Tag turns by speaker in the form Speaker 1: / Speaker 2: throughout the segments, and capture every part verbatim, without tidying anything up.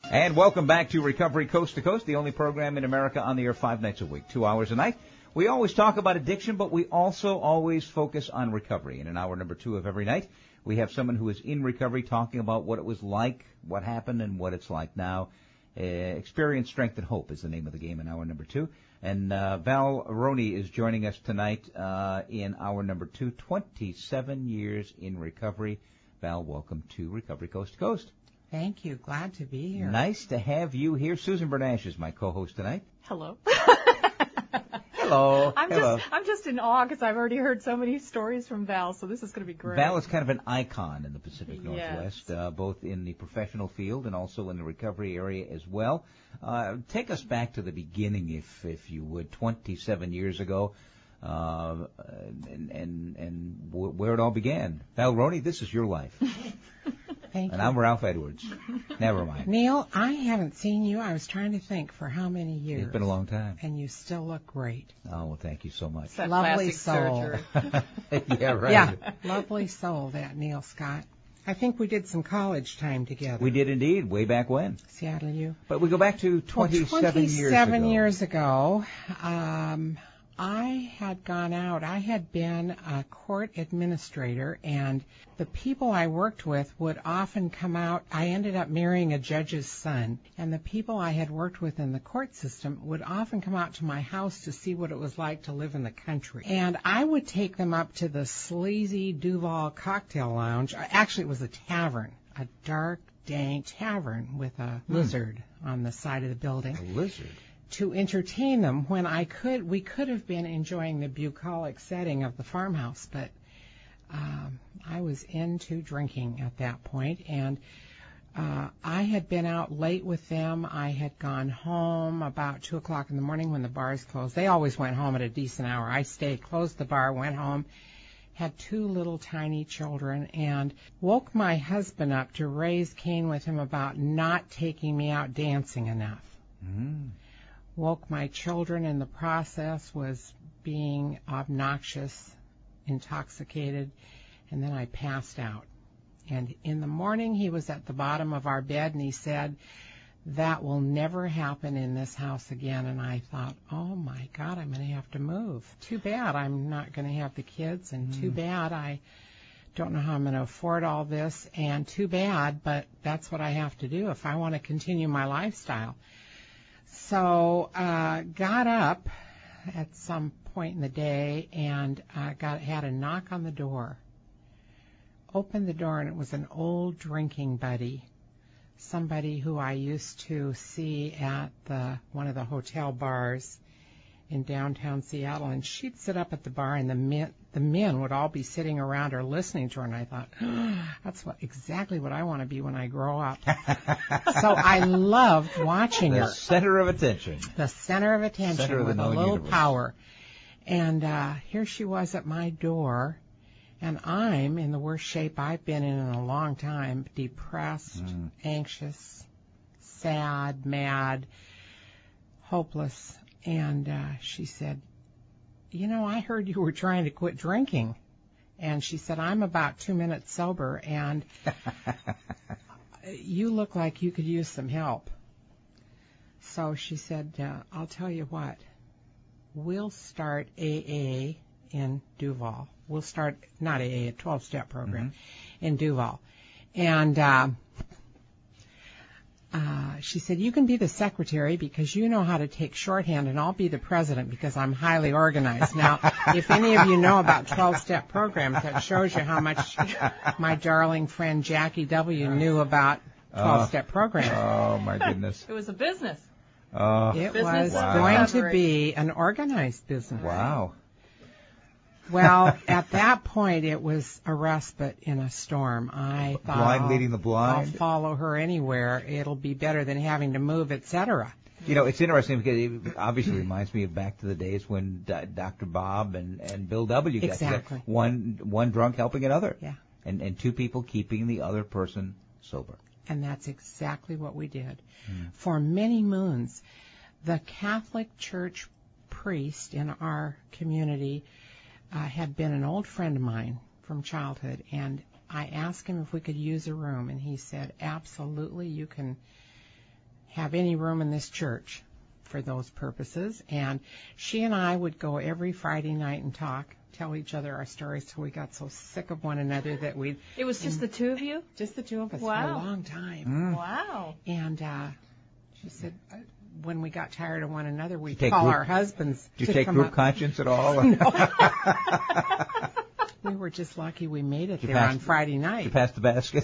Speaker 1: And welcome back to Recovery Coast to Coast, the only program in America on the air five nights a week, two hours a night. We always talk about addiction, but we also always focus on recovery. And in hour number two of every night, we have someone who is in recovery talking about what it was like, what happened, and what it's like now. Uh, Experience, Strength, and Hope is the name of the game in hour number two. And uh, Val Roney is joining us tonight uh, in hour number two, twenty-seven years in recovery. Val, welcome to Recovery Coast to Coast.
Speaker 2: Thank you. Glad to be here.
Speaker 1: Nice to have you here. Susan Bernash is my co-host tonight.
Speaker 3: Hello.
Speaker 1: Hello.
Speaker 3: I'm
Speaker 1: Hello.
Speaker 3: just I'm just in awe because I've already heard so many stories from Val, so this is going to be great.
Speaker 1: Val is kind of an icon in the Pacific
Speaker 3: Yes.
Speaker 1: Northwest, uh, both in the professional field and also in the recovery area as well. Uh, take us back to the beginning, if if you would, twenty-seven years ago, uh, and and and w- where it all began. Val Roney, this is your life.
Speaker 2: Thank
Speaker 1: And
Speaker 2: you.
Speaker 1: I'm Ralph Edwards. Never mind.
Speaker 2: Neil, I haven't seen you. I was trying to think for how many years.
Speaker 1: It's been a long time.
Speaker 2: And you still look great.
Speaker 1: Oh, well, thank you so much.
Speaker 3: It's that
Speaker 2: Lovely
Speaker 3: plastic
Speaker 2: soul.
Speaker 3: surgery.
Speaker 1: Yeah, right.
Speaker 2: Yeah, lovely soul, that Neil Scott. I think we did some college time together.
Speaker 1: We did indeed, way back when.
Speaker 2: Seattle U.
Speaker 1: But we go back to twenty-seven,
Speaker 2: well, twenty-seven
Speaker 1: years ago.
Speaker 2: years ago, um, I had gone out. I had been a court administrator, and the people I worked with would often come out. I ended up marrying a judge's son, and the people I had worked with in the court system would often come out to my house to see what it was like to live in the country. And I would take them up to the sleazy Duval Cocktail Lounge. Actually, it was a tavern, a dark, dank tavern with a
Speaker 1: Hmm.
Speaker 2: lizard on the side of the building.
Speaker 1: A lizard.
Speaker 2: To entertain them when I could, we could have been enjoying the bucolic setting of the farmhouse, but um, I was into drinking at that point, and uh, I had been out late with them. I had gone home about two o'clock in the morning when the bars closed. They always went home at a decent hour. I stayed, closed the bar, went home, had two little tiny children, and woke my husband up to raise Cain with him about not taking me out dancing enough.
Speaker 1: Mm.
Speaker 2: Woke my children in the process, was being obnoxious, intoxicated, and then I passed out. And in the morning, he was at the bottom of our bed, and he said, "That will never happen in this house again." And I thought, oh, my God, I'm going to have to move. Too bad I'm not going to have the kids, and mm. too bad I don't know how I'm going to afford all this, and too bad, but that's what I have to do if I want to continue my lifestyle. So uh, got up at some point in the day and uh, got had a knock on the door. Opened the door, and it was an old drinking buddy, somebody who I used to see at the one of the hotel bars in downtown Seattle. And she'd sit up at the bar, and the men, the men would all be sitting around her listening to her. And I thought, oh, that's what exactly what I want to be when I grow up. So I loved watching
Speaker 1: the
Speaker 2: her.
Speaker 1: The center of attention.
Speaker 2: The center of attention
Speaker 1: center of
Speaker 2: with
Speaker 1: the
Speaker 2: a little
Speaker 1: universe.
Speaker 2: power. And uh, here she was at my door, and I'm in the worst shape I've been in in a long time, depressed,
Speaker 1: Mm.
Speaker 2: anxious, sad, mad, hopeless. And uh, she said, "You know, I heard you were trying to quit drinking." And she said, "I'm about two minutes sober, and you look like you could use some help." So she said, uh, "I'll tell you what, we'll start A A in Duval. We'll start, not A A, a twelve-step program mm-hmm. in Duval." And uh, uh, she said, "You can be the secretary because you know how to take shorthand, and I'll be the president because I'm highly organized." Now, if any of you know about twelve-step programs, that shows you how much my darling friend Jackie W. knew about twelve-step uh, programs.
Speaker 1: Oh, my goodness.
Speaker 3: It was a business.
Speaker 1: Uh,
Speaker 2: it
Speaker 3: business
Speaker 2: was
Speaker 1: wow.
Speaker 2: going to be an organized business.
Speaker 1: Wow.
Speaker 2: Well, at that point, it was a respite in a storm. I thought,
Speaker 1: blind
Speaker 2: I'll,
Speaker 1: leading the blind.
Speaker 2: I'll follow her anywhere. It'll be better than having to move, et cetera.
Speaker 1: You know, it's interesting because it obviously reminds me of back to the days when D- Doctor Bob and, and Bill W. got
Speaker 2: Exactly.
Speaker 1: together. One, one drunk helping another.
Speaker 2: Yeah.
Speaker 1: And, and two people keeping the other person sober.
Speaker 2: And that's exactly what we did.
Speaker 1: Hmm.
Speaker 2: For many moons, the Catholic Church priest in our community uh, had been an old friend of mine from childhood, and I asked him if we could use a room, and he said, "Absolutely, you can have any room in this church for those purposes. And she and I would go every Friday night and talk, tell each other our stories till we got so sick of one another that we'd...
Speaker 3: It was just the two of you?
Speaker 2: Just the two of us
Speaker 3: Wow.
Speaker 2: for a long time.
Speaker 1: Mm.
Speaker 3: Wow.
Speaker 2: And uh, she said uh, when we got tired of one another, we'd
Speaker 1: Did you take
Speaker 2: call
Speaker 1: group-
Speaker 2: our husbands
Speaker 1: Did you
Speaker 2: to
Speaker 1: take
Speaker 2: come
Speaker 1: group
Speaker 2: up.
Speaker 1: conscience at all?
Speaker 2: We were just lucky we made it
Speaker 1: Did you
Speaker 2: there
Speaker 1: pass-
Speaker 2: on Friday
Speaker 1: Did
Speaker 2: night.
Speaker 1: you pass the basket?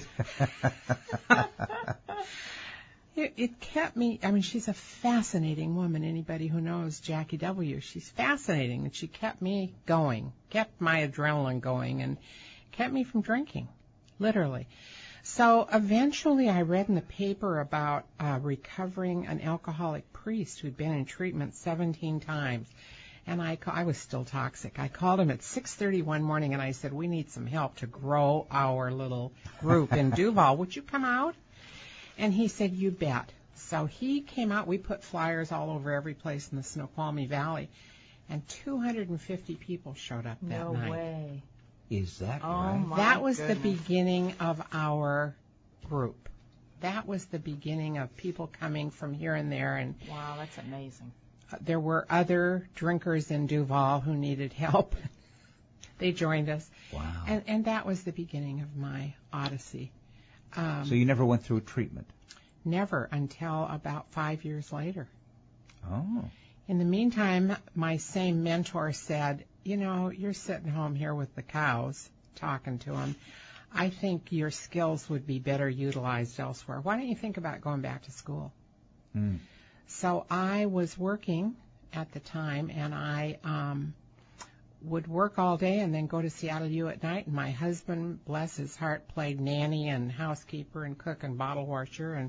Speaker 2: It, it kept me, I mean, she's a fascinating woman. Anybody who knows Jackie W., she's fascinating. And she kept me going, kept my adrenaline going, and kept me from drinking, literally. So eventually I read in the paper about uh, recovering an alcoholic priest who'd been in treatment seventeen times. And I, ca- I was still toxic. I called him at six thirty one morning, and I said, we need some help to grow our little group in Duval. Would you come out? And he said, you bet. So he came out. We put flyers all over every place in the Snoqualmie Valley, and two hundred fifty people showed up that
Speaker 3: No
Speaker 2: night.
Speaker 3: way.
Speaker 1: Is that
Speaker 3: Oh,
Speaker 1: right?
Speaker 3: my
Speaker 2: That was
Speaker 3: goodness.
Speaker 2: the beginning of our group. That was the beginning of people coming from here and there, and
Speaker 3: Wow, that's amazing.
Speaker 2: uh, there were other drinkers in Duval who needed help. They joined us,
Speaker 1: Wow.
Speaker 2: and and that was the beginning of my odyssey. Um,
Speaker 1: So you never went through treatment?
Speaker 2: Never until about five years later.
Speaker 1: Oh.
Speaker 2: In the meantime, my same mentor said, you know, you're sitting home here with the cows, talking to them. I think your skills would be better utilized elsewhere. Why don't you think about going back to school?
Speaker 1: Mm.
Speaker 2: So I was working at the time, and I um, would work all day and then go to Seattle U at night. And my husband, bless his heart, played nanny and housekeeper and cook and bottle washer. And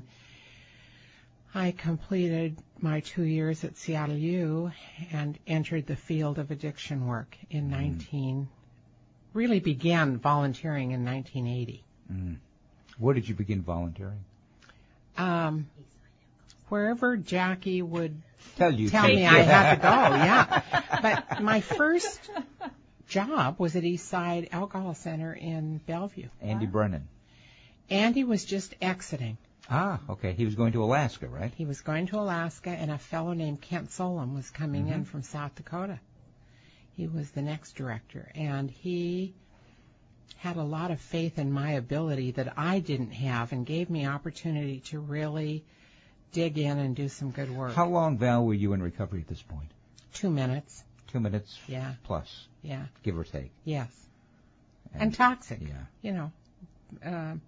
Speaker 2: I completed my two years at Seattle U and entered the field of addiction work in nineteen. Really began volunteering in nineteen eighty.
Speaker 1: Mm. Where did you begin volunteering?
Speaker 2: Um, wherever Jackie would
Speaker 1: Tell you.
Speaker 2: tell
Speaker 1: to.
Speaker 2: me I had to go, yeah. But my first job was at Eastside Alcohol Center in Bellevue.
Speaker 1: Andy Brennan.
Speaker 2: Andy was just exiting.
Speaker 1: Ah, okay. He was going to Alaska, right?
Speaker 2: He was going to Alaska, and a fellow named Kent Solom was coming
Speaker 1: Mm-hmm.
Speaker 2: in from South Dakota. He was the next director, and he had a lot of faith in my ability that I didn't have and gave me opportunity to really dig in and do some good work.
Speaker 1: How long, Val, were you in recovery at this point?
Speaker 2: Two minutes.
Speaker 1: Two minutes
Speaker 2: Yeah,
Speaker 1: plus,
Speaker 2: yeah,
Speaker 1: give or take.
Speaker 2: yes. And, toxic.
Speaker 1: Yeah.
Speaker 2: You know, um,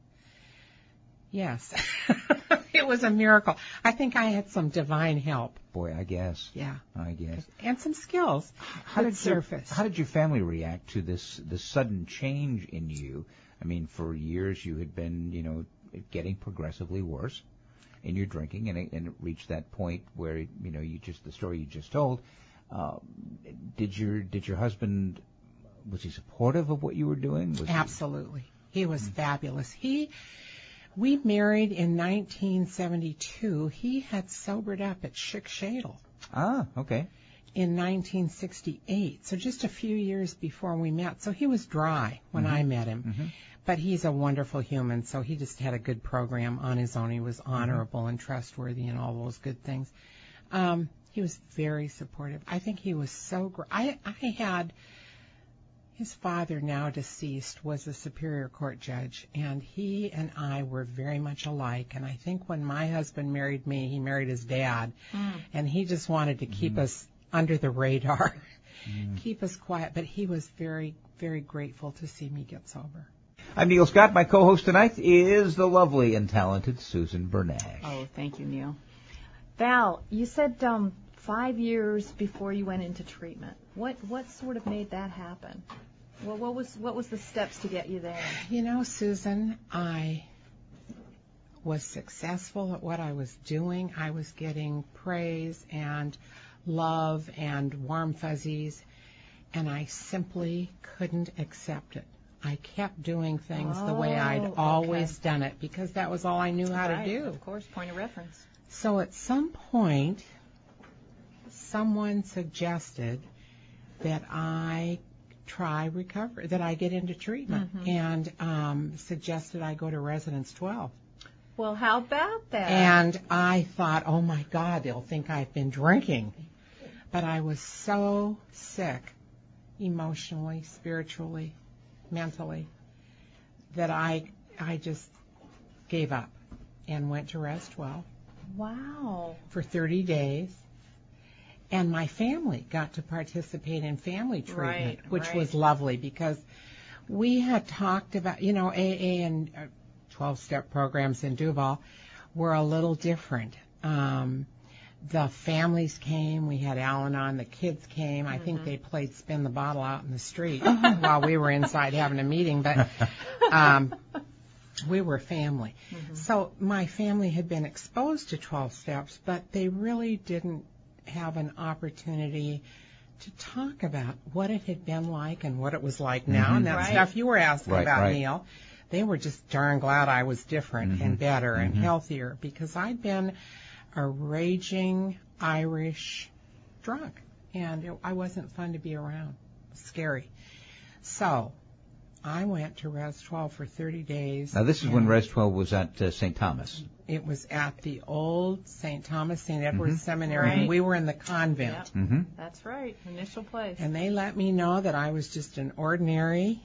Speaker 2: yes. It was a miracle. I think I had some divine help.
Speaker 1: Boy, I guess.
Speaker 2: Yeah.
Speaker 1: I guess.
Speaker 2: And some skills.
Speaker 1: How
Speaker 2: Good
Speaker 1: did your,
Speaker 2: surface.
Speaker 1: how did your family react to this this sudden change in you? I mean, for years you had been, you know, getting progressively worse in your drinking, and it, and it reached that point where, you know, you just the story you just told. Uh, did your did your husband, was he supportive of what you were doing? Was he-
Speaker 2: Absolutely. He was fabulous. He, we married in nineteen seventy-two. He had sobered up at Schick Shadle
Speaker 1: Ah, okay.
Speaker 2: in nineteen sixty-eight, so just a few years before we met. So he was dry when I met him.
Speaker 1: Mm-hmm.
Speaker 2: But he's a wonderful human, so he just had a good program on his own. He was honorable and trustworthy and all those good things. Um, he was very supportive. I think he was so great. I, I had, his father, now deceased, was a Superior Court judge, and he and I were very much alike. And I think when my husband married me, he married his dad,
Speaker 3: Mm.
Speaker 2: and he just wanted to keep
Speaker 1: Mm.
Speaker 2: us under the radar,
Speaker 1: Mm.
Speaker 2: keep us quiet. But he was very, very grateful to see me get sober.
Speaker 1: I'm Neil Scott. My co-host tonight is the lovely and talented Susan Bernash.
Speaker 3: Oh, thank you, Neil. Val, you said um, five years before you went into treatment. What what sort of made that happen? Well, what was what was the steps to get you there?
Speaker 2: You know, Susan, I was successful at what I was doing. I was getting praise and love and warm fuzzies, and I simply couldn't accept it. I kept doing things the way I'd
Speaker 3: Oh,
Speaker 2: always
Speaker 3: okay.
Speaker 2: done it because that was all I knew how
Speaker 3: Right,
Speaker 2: to do.
Speaker 3: Of course, point of reference.
Speaker 2: So at some point, someone suggested that I try recovery, that I get into treatment,
Speaker 3: Mhm.
Speaker 2: and um, suggested I go to Residence twelve.
Speaker 3: Well, how about that?
Speaker 2: And I thought, oh my God, they'll think I've been drinking. But I was so sick, emotionally, spiritually, mentally, that I I just gave up and went to Res twelve.
Speaker 3: Wow.
Speaker 2: For thirty days. And my family got to participate in family treatment,
Speaker 3: Right,
Speaker 2: which
Speaker 3: right.
Speaker 2: was lovely because we had talked about, you know, A A and uh, twelve-step programs in Duval were a little different. Um, the families came. We had Al-Anon. The kids came. I
Speaker 3: Mm-hmm.
Speaker 2: think they played Spin the Bottle out in the street while we were inside having a meeting. But um, we were family.
Speaker 3: Mm-hmm.
Speaker 2: So my family had been exposed to twelve steps, but they really didn't have an opportunity to talk about what it had been like and what it was like now,
Speaker 1: Mm-hmm.
Speaker 2: and that
Speaker 3: Right.
Speaker 2: stuff you were asking
Speaker 1: Right,
Speaker 2: about,
Speaker 1: right.
Speaker 2: Neil. They were just darn glad I was different
Speaker 1: Mm-hmm.
Speaker 2: and better and
Speaker 1: Mm-hmm.
Speaker 2: healthier because I'd been a raging Irish drunk, and it, I wasn't fun to be around. Scary. So I went to Res twelve for thirty days.
Speaker 1: Now, this is when
Speaker 2: and
Speaker 1: Res twelve was at uh, Saint Thomas.
Speaker 2: It was at the old Saint Thomas, Saint Edward's
Speaker 1: Mhm.
Speaker 2: Seminary,
Speaker 3: Right.
Speaker 2: and we were in the convent.
Speaker 3: Yep.
Speaker 1: Mm-hmm.
Speaker 3: That's right. Initial place.
Speaker 2: And they let me know that I was just an ordinary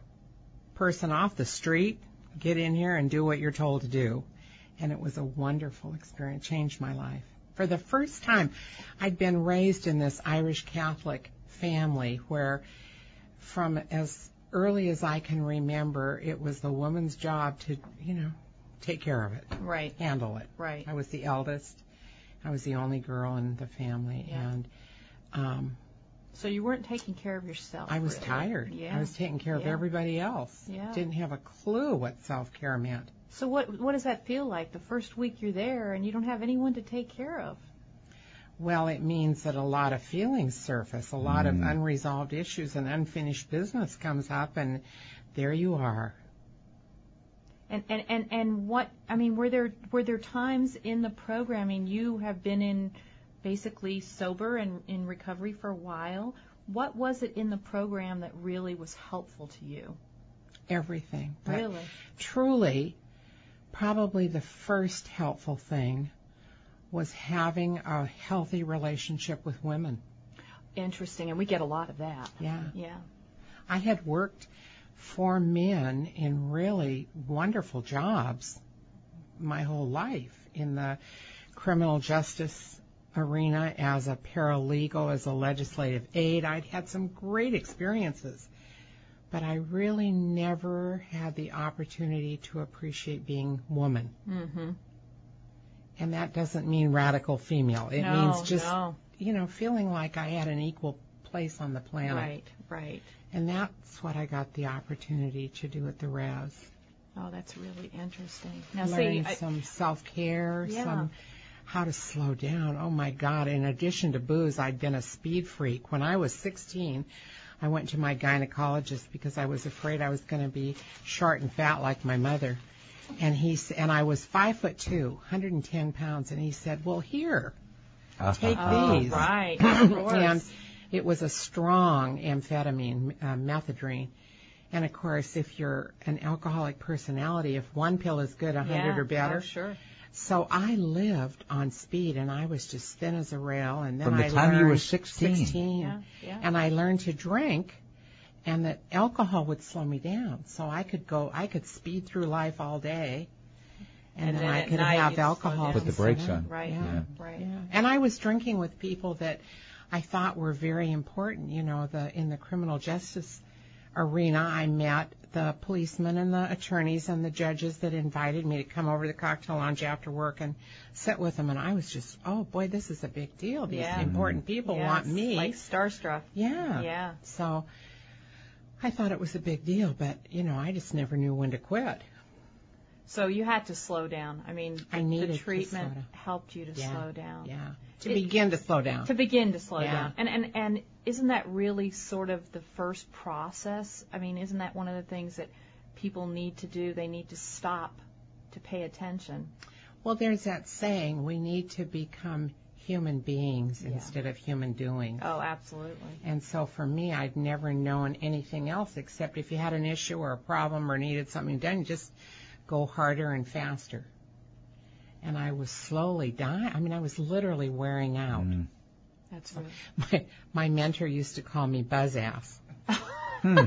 Speaker 2: person off the street. Get in here and do what you're told to do. And it was a wonderful experience. Changed my life. For the first time, I'd been raised in this Irish Catholic family where from as early as I can remember, it was the woman's job to, you know, take care of it,
Speaker 3: Right.
Speaker 2: handle it.
Speaker 3: Right.
Speaker 2: I was the eldest. I was the only girl in the family.
Speaker 3: Yeah.
Speaker 2: And um,
Speaker 3: So you weren't taking care of yourself.
Speaker 2: I was
Speaker 3: really.
Speaker 2: tired.
Speaker 3: Yeah.
Speaker 2: I was taking care of
Speaker 3: Yeah.
Speaker 2: everybody else.
Speaker 3: Yeah.
Speaker 2: Didn't have a clue what self-care meant.
Speaker 3: So what what does that feel like the first week you're there and you don't have anyone to take care of?
Speaker 2: Well, it means that a lot of feelings surface, a lot of
Speaker 1: Mm.
Speaker 2: unresolved issues and unfinished business comes up, and there you are.
Speaker 3: And, and, and, and what, I mean, were there were there times in the programming you have been in basically sober and in recovery for a while? What was it in the program that really was helpful to you?
Speaker 2: Everything. But
Speaker 3: Really?
Speaker 2: truly, probably the first helpful thing was having a healthy relationship with women.
Speaker 3: Interesting, and we get a lot of that.
Speaker 2: Yeah.
Speaker 3: Yeah.
Speaker 2: I had worked for men in really wonderful jobs my whole life in the criminal justice arena as a paralegal, as a legislative aide. I'd had some great experiences, but I really never had the opportunity to appreciate being woman.
Speaker 3: Mm-hmm.
Speaker 2: And that doesn't mean radical female. It
Speaker 3: no,
Speaker 2: means just,
Speaker 3: no.
Speaker 2: you know, feeling like I had an equal place on the planet.
Speaker 3: Right, right.
Speaker 2: And that's what I got the opportunity to do at the Res.
Speaker 3: Oh, that's really interesting. Now,
Speaker 2: Learning
Speaker 3: see, I,
Speaker 2: some self-care,
Speaker 3: Yeah.
Speaker 2: some how to slow down. Oh, my God. In addition to booze, I'd been a speed freak. When I was sixteen, I went to my gynecologist because I was afraid I was going to be short and fat like my mother. And he s- and I was five foot two, one hundred ten pounds, and he said, "Well, here, take
Speaker 3: oh,
Speaker 2: these."
Speaker 3: right, of course.
Speaker 2: And it was a strong amphetamine, uh, methadone. And of course, if you're an alcoholic personality, if one pill is good, a hundred
Speaker 3: yeah.
Speaker 2: are better.
Speaker 3: Oh, sure.
Speaker 2: So I lived on speed, and I was just thin as a rail. And then
Speaker 1: From the
Speaker 2: I
Speaker 1: time you were
Speaker 2: learned
Speaker 1: sixteen.
Speaker 2: sixteen,
Speaker 3: Yeah, yeah.
Speaker 2: and I learned to drink, and that alcohol would slow me down. So I could go, I could speed through life all day, and,
Speaker 3: And
Speaker 2: then,
Speaker 3: then
Speaker 2: I
Speaker 3: at
Speaker 2: could
Speaker 3: night
Speaker 2: have
Speaker 3: you'd slow
Speaker 2: alcohol.
Speaker 3: down.
Speaker 1: Put the
Speaker 2: to
Speaker 1: brakes
Speaker 2: sit
Speaker 1: on.
Speaker 2: in.
Speaker 3: Right,
Speaker 2: Yeah.
Speaker 3: right.
Speaker 2: Yeah. And I was drinking with people that I thought were very important. You know, the in the criminal justice arena, I met the policemen and the attorneys and the judges that invited me to come over to the cocktail lounge after work and sit with them. And I was just, oh boy, this is a big deal. These
Speaker 3: Yeah.
Speaker 2: important people
Speaker 3: Yes,
Speaker 2: want me.
Speaker 3: Like starstruck.
Speaker 2: Yeah.
Speaker 3: Yeah.
Speaker 2: So I thought it was a big deal, but you know, I just never knew when to quit.
Speaker 3: So you had to slow down. I mean,
Speaker 2: I
Speaker 3: the,
Speaker 2: needed
Speaker 3: the
Speaker 2: to
Speaker 3: treatment
Speaker 2: slow down.
Speaker 3: helped you to
Speaker 2: Yeah.
Speaker 3: slow down.
Speaker 2: Yeah. To
Speaker 3: It-
Speaker 2: begin to slow down.
Speaker 3: To begin to slow
Speaker 2: Yeah.
Speaker 3: down. And, and and isn't that really sort of the first process? I mean, isn't that one of the things that people need to do? They need to stop to pay attention.
Speaker 2: Well, there's that saying, we need to become human beings
Speaker 3: Yeah.
Speaker 2: instead of human doings.
Speaker 3: Oh, absolutely.
Speaker 2: And so for me, I'd never known anything else except if you had an issue or a problem or needed something done, just go harder and faster. and I was slowly dying. I mean, I was literally wearing out.
Speaker 1: Mm.
Speaker 3: That's right.
Speaker 2: My, my mentor used to call me buzz ass.
Speaker 1: Hmm.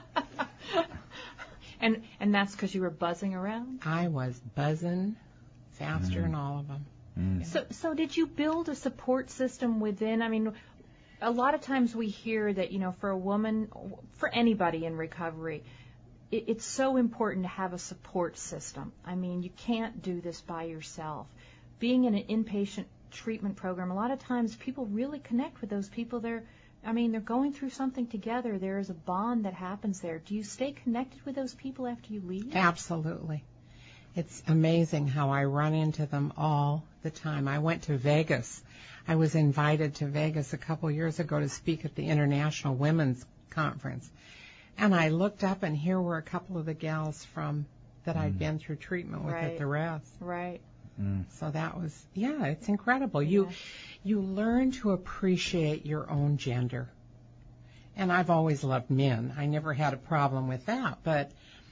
Speaker 3: And and that's because you were buzzing around?
Speaker 2: I was buzzing faster
Speaker 1: Mm.
Speaker 2: than all of them.
Speaker 1: Mm.
Speaker 3: So so did you build a support system within? I mean, a lot of times we hear that, you know, for a woman, for anybody in recovery, it, it's so important to have a support system. I mean, you can't do this by yourself. Being in an inpatient treatment program, a lot of times people really connect with those people. They're, I mean, they're going through something together. There is a bond that happens there. Do you stay connected with those people after you leave?
Speaker 2: Absolutely. It's amazing how I run into them all the time. I went to Vegas. I was invited to Vegas a couple years ago to speak at the International Women's Conference. And I looked up, and here were a couple of the gals from that I'd been through treatment with
Speaker 3: Right.
Speaker 2: at the rest.
Speaker 3: Right.
Speaker 1: Mm.
Speaker 2: So that was, yeah, it's incredible. You
Speaker 3: Yeah.
Speaker 2: you learn to appreciate your own gender. And I've always loved men. I never had a problem with that. But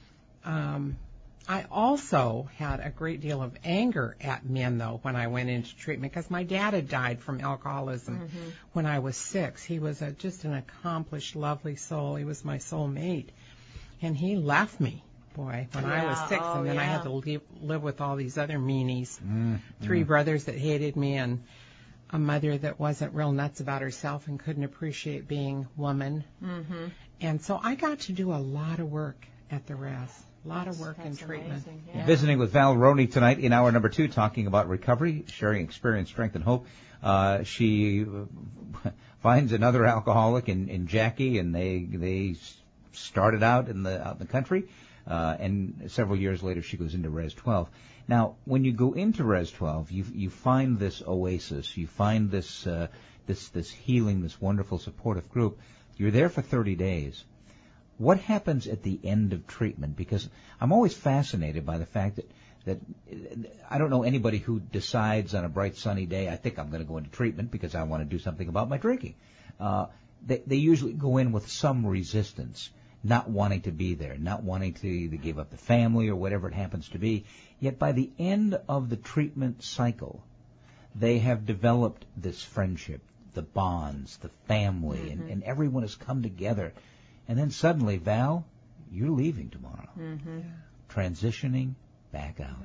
Speaker 2: um, I also had a great deal of anger at men, though, when I went into treatment, because my dad had died from alcoholism
Speaker 3: Mm-hmm.
Speaker 2: when I was six. He was a, just an accomplished, lovely soul. He was my soulmate. And he left me, boy, when I was
Speaker 3: Yeah.
Speaker 2: six.
Speaker 3: Oh,
Speaker 2: and then I
Speaker 3: yeah.
Speaker 2: had to live, live with all these other meanies.
Speaker 1: Mm.
Speaker 2: Three
Speaker 1: Mm.
Speaker 2: brothers that hated me, and a mother that wasn't real nuts about herself and couldn't appreciate being woman.
Speaker 3: Mm-hmm.
Speaker 2: And so I got to do a lot of work at the rest, a lot
Speaker 3: That's-
Speaker 2: of work in
Speaker 3: that's
Speaker 2: treatment.
Speaker 3: amazing, yeah.
Speaker 1: Visiting with Val Roney tonight in hour number two, talking about recovery, sharing experience, strength, and hope. Uh, she uh, finds another alcoholic in, in Jackie, and they they started out in the out in the country, uh, and several years later she goes into Res twelve. Now, when you go into Res twelve, you you find this oasis, you find this uh, this this healing, this wonderful supportive group. You're there for thirty days. What happens at the end of treatment? Because I'm always fascinated by the fact that, that I don't know anybody who decides on a bright sunny day, I think I'm going to go into treatment because I want to do something about my drinking. Uh, they, they usually go in with some resistance, not wanting to be there, not wanting to either give up the family or whatever it happens to be. Yet by the end of the treatment cycle, they have developed this friendship, the bonds, the family,
Speaker 3: Mm-hmm.
Speaker 1: and, and everyone has come together. And then suddenly, Val, you're leaving tomorrow.
Speaker 3: Mm-hmm.
Speaker 1: Transitioning back out.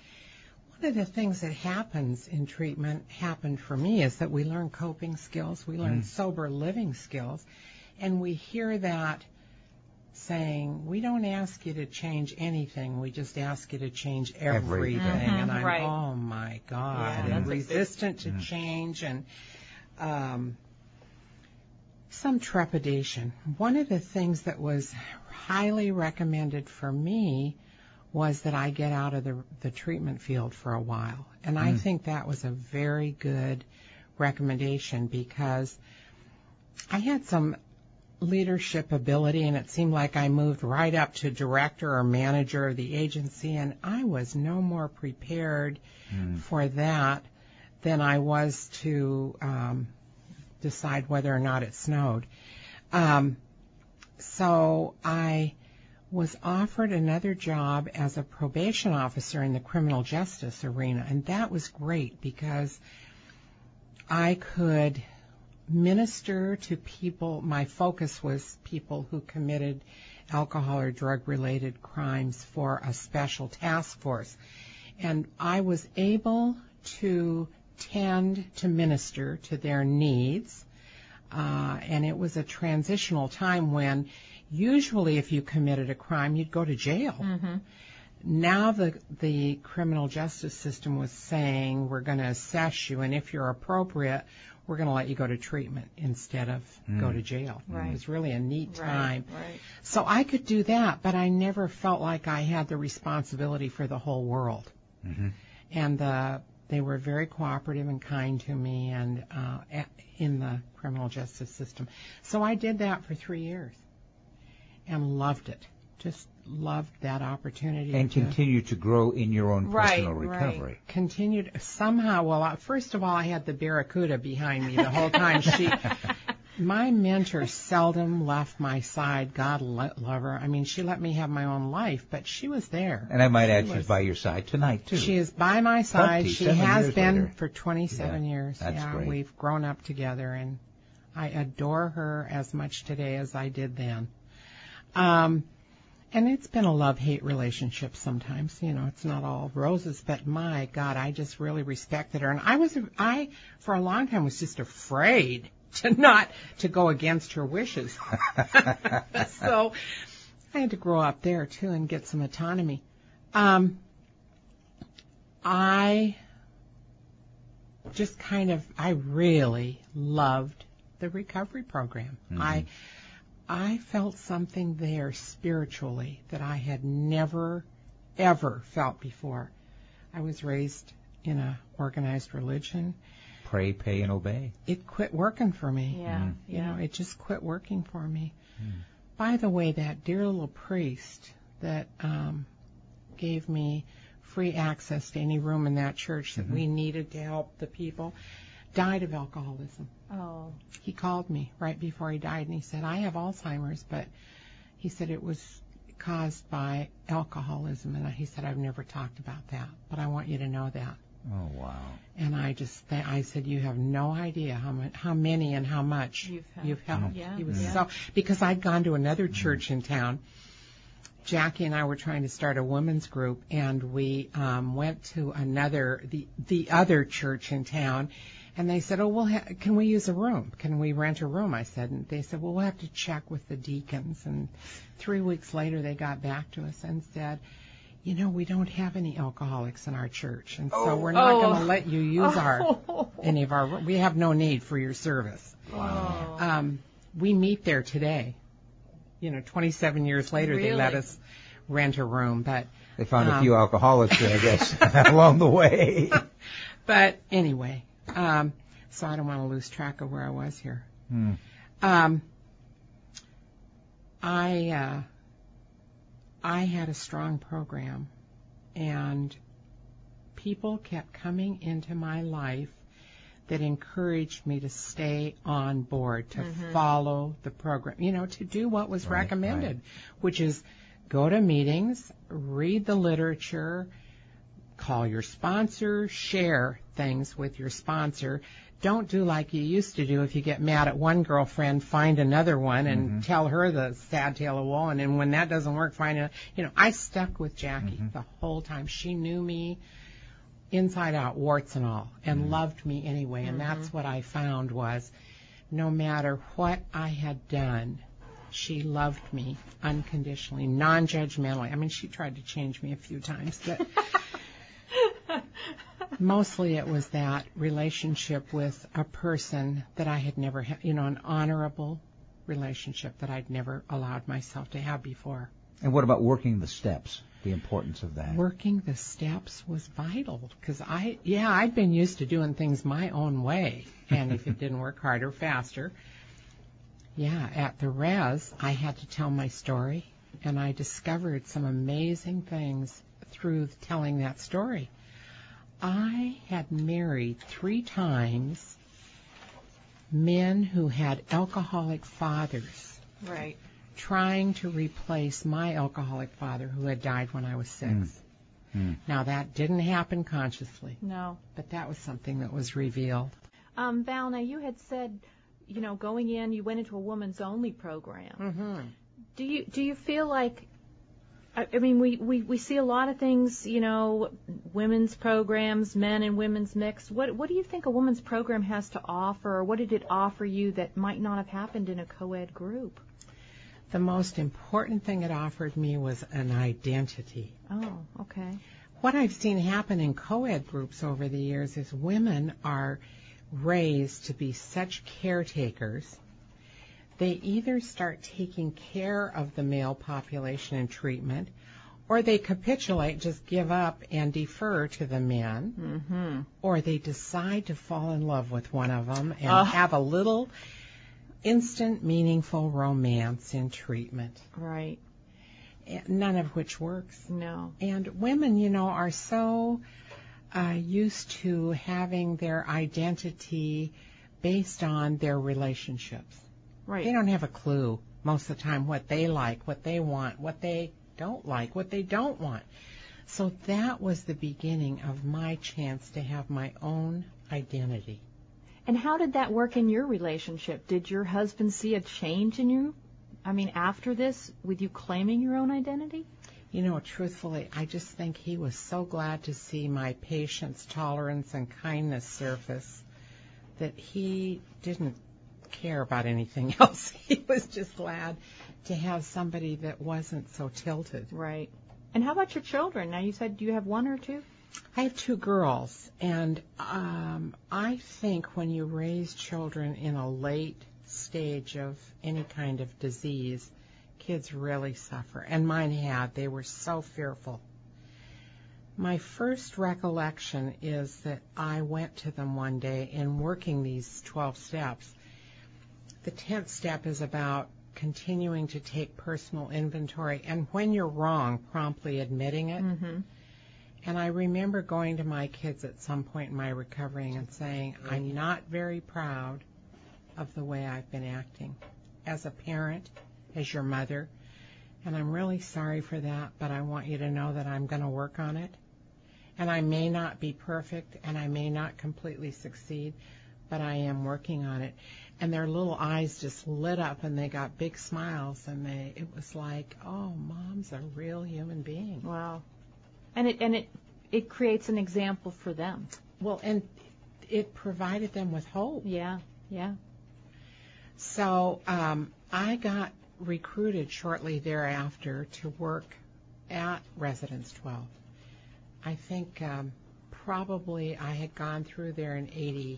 Speaker 2: One of the things that happens in treatment, happened for me, is that we learn coping skills, we learn
Speaker 1: Mm.
Speaker 2: sober living skills, and we hear that saying, we don't ask you to change anything, we just ask you to change everything.
Speaker 1: Everything.
Speaker 2: And
Speaker 3: Mhm,
Speaker 2: I'm,
Speaker 3: right.
Speaker 2: oh my God,
Speaker 3: Yeah,
Speaker 2: and
Speaker 3: that's a big-
Speaker 2: resistant to
Speaker 1: Mm.
Speaker 2: change, and um, some trepidation. One of the things that was highly recommended for me was that I get out of the, the treatment field for a while. And I
Speaker 1: Mm.
Speaker 2: think that was a very good recommendation, because I had some leadership ability, and it seemed like I moved right up to director or manager of the agency, and I was no more prepared
Speaker 1: Mm.
Speaker 2: for that than I was to um, decide whether or not it snowed. Um, so I was offered another job as a probation officer in the criminal justice arena, and that was great because I could minister to people. My focus was people who committed alcohol or drug-related crimes for a special task force, and I was able to tend to minister to their needs, uh, and it was a transitional time when usually if you committed a crime, you'd go to jail.
Speaker 3: Mm-hmm.
Speaker 2: Now the the criminal justice system was saying, we're going to assess you, and if you're appropriate, we're going to let you go to treatment instead of
Speaker 1: Mm.
Speaker 2: go to jail.
Speaker 3: Right.
Speaker 2: It was really a neat time.
Speaker 3: Right, right.
Speaker 2: So I could do that, but I never felt like I had the responsibility for the whole world.
Speaker 1: Mm-hmm.
Speaker 2: And uh, they were very cooperative and kind to me, and uh, a- in the criminal justice system. So I did that for three years and loved it. Just loved that opportunity.
Speaker 1: And
Speaker 2: to
Speaker 1: continue to grow in your own
Speaker 3: Right,
Speaker 1: personal
Speaker 3: right.
Speaker 1: recovery.
Speaker 2: Continued somehow. Well, uh, first of all, I had the Barracuda behind me the whole time. She My mentor seldom left my side. God lo- love her. I mean, she let me have my own life, but she was there.
Speaker 1: And I might add,
Speaker 2: She
Speaker 1: she's
Speaker 2: was-
Speaker 1: by your side tonight, too.
Speaker 2: She is by my side. She
Speaker 1: twenty-seven
Speaker 2: has
Speaker 1: years
Speaker 2: been
Speaker 1: later.
Speaker 2: for twenty-seven
Speaker 1: Yeah,
Speaker 2: years.
Speaker 1: that's
Speaker 2: yeah,
Speaker 1: great.
Speaker 2: we've grown up together, and I adore her as much today as I did then. Um, and it's been a love-hate relationship sometimes. You know, it's not all roses, but my God, I just really respected her. And I was, I, for a long time, was just afraid to not, to go against her wishes. So I had to grow up there, too, and get some autonomy. Um, I just kind of, I really loved the recovery program.
Speaker 1: Mm-hmm.
Speaker 2: I, I felt something there spiritually that I had never, ever felt before. I was raised in a organized religion.
Speaker 1: Pray, pay, and obey.
Speaker 2: It quit working for me.
Speaker 3: Yeah,
Speaker 1: Mm.
Speaker 2: You
Speaker 3: yeah.
Speaker 2: know, it just quit working for me.
Speaker 1: Mm.
Speaker 2: By the way, that dear little priest that um, gave me free access to any room in that church that
Speaker 1: Mhm.
Speaker 2: we needed to help the people died of alcoholism.
Speaker 3: Oh,
Speaker 2: He called me right before he died, and he said, I have Alzheimer's, but he said it was caused by alcoholism. And he said, I've never talked about that, but I want you to know that.
Speaker 1: Oh, wow.
Speaker 2: And I just, th- I said, you have no idea how much, how many and how much
Speaker 3: You've helped.
Speaker 2: you've helped.
Speaker 3: Yeah,
Speaker 2: He was
Speaker 3: yeah.
Speaker 2: so, because I'd gone to another church in town. Jackie and I were trying to start a women's group, and we um, went to another, the the other church in town, and they said, oh, well, ha- can we use a room? Can we rent a room? I said, and they said, well, we'll have to check with the deacons. And three weeks later, they got back to us and said, you know, we don't have any alcoholics in our church, and so we're not
Speaker 3: Oh.
Speaker 2: going to let you use our
Speaker 3: Oh.
Speaker 2: any of our. We have no need for your service.
Speaker 3: Wow.
Speaker 2: Um, we meet there today. You know, twenty-seven years later, they let
Speaker 3: Really?
Speaker 2: us rent a room, but
Speaker 1: They found a
Speaker 2: Um,
Speaker 1: few alcoholics there, I guess, along the way.
Speaker 2: but anyway, um, so I don't want to lose track of where I was here.
Speaker 1: Hmm.
Speaker 2: Um, I uh, I had a strong program, and people kept coming into my life that encouraged me to stay on board, to follow the program, you know, to do what was
Speaker 1: Right,
Speaker 2: recommended,
Speaker 1: right.
Speaker 2: which is go to meetings, read the literature, call your sponsor, share things with your sponsor. Don't do like you used to do. If you get mad at one girlfriend, find another one and
Speaker 1: Mm-hmm.
Speaker 2: tell her the sad tale of woe. And then when that doesn't work, find a, you know, I stuck with Jackie
Speaker 1: Mm-hmm.
Speaker 2: the whole time. She knew me inside out, warts and all, and
Speaker 1: Mm-hmm.
Speaker 2: loved me anyway. And that's what I found was no matter what I had done, she loved me unconditionally, non-judgmentally. I mean, she tried to change me a few times, but mostly it was that relationship with a person that I had never had, you know, an honorable relationship that I'd never allowed myself to have before.
Speaker 1: And what about working the steps? The importance of that.
Speaker 2: Working the steps was vital because I, yeah, I'd been used to doing things my own way, and if it didn't work harder, faster. Yeah, at the res, I had to tell my story, and I discovered some amazing things through telling that story. I had married three times men who had alcoholic fathers,
Speaker 3: Right.
Speaker 2: trying to replace my alcoholic father who had died when I was six.
Speaker 1: Mm. Mm.
Speaker 2: Now, that didn't happen consciously,
Speaker 3: No.
Speaker 2: but that was something that was revealed.
Speaker 3: Um, Val, now you had said, you know, going in, you went into a woman's only program.
Speaker 2: Mm-hmm.
Speaker 3: Do you do you feel like, I, I mean, we, we, we see a lot of things, you know, women's programs, men and women's mix. What what do you think a woman's program has to offer, or what did it offer you that might not have happened in a co-ed group?
Speaker 2: The most important thing it offered me was an identity.
Speaker 3: Oh, okay.
Speaker 2: What I've seen happen in co-ed groups over the years is women are raised to be such caretakers. They either start taking care of the male population in treatment, or they capitulate, just give up and defer to the men,
Speaker 3: Mm-hmm.
Speaker 2: or they decide to fall in love with one of them and
Speaker 3: Oh.
Speaker 2: have a little instant, meaningful romance in treatment,
Speaker 3: Right.
Speaker 2: none of which works.
Speaker 3: No.
Speaker 2: And women, you know, are so uh, used to having their identity based on their relationships.
Speaker 3: Right.
Speaker 2: They don't have a clue most of the time what they like, what they want, what they don't like, what they don't want. So that was the beginning of my chance to have my own identity.
Speaker 3: And how did that work in your relationship? Did your husband see a change in you? I mean, after this, with you claiming your own identity?
Speaker 2: You know, truthfully, I just think he was so glad to see my patience, tolerance, and kindness surface that he didn't care about anything else. He was just glad to have somebody that wasn't so tilted.
Speaker 3: Right. And how about your children? Now, you said, do you have one or two?
Speaker 2: I have two girls, and um, I think when you raise children in a late stage of any kind of disease, kids really suffer. And mine had. They were so fearful. My first recollection is that I went to them one day in working these twelve steps. The tenth step is about continuing to take personal inventory, and when you're wrong, promptly admitting it.
Speaker 3: Mm-hmm.
Speaker 2: And I remember going to my kids at some point in my recovery and saying, I'm not very proud of the way I've been acting as a parent, as your mother, and I'm really sorry for that, but I want you to know that I'm going to work on it. And I may not be perfect, and I may not completely succeed, but I am working on it. And their little eyes just lit up, and they got big smiles, and they it was like, oh, Mom's a real human being.
Speaker 3: Wow. And it and it it creates an example for them.
Speaker 2: Well, and it provided them with hope.
Speaker 3: Yeah, yeah.
Speaker 2: So um, I got recruited shortly thereafter to work at Residence twelve. I think um, probably I had gone through there in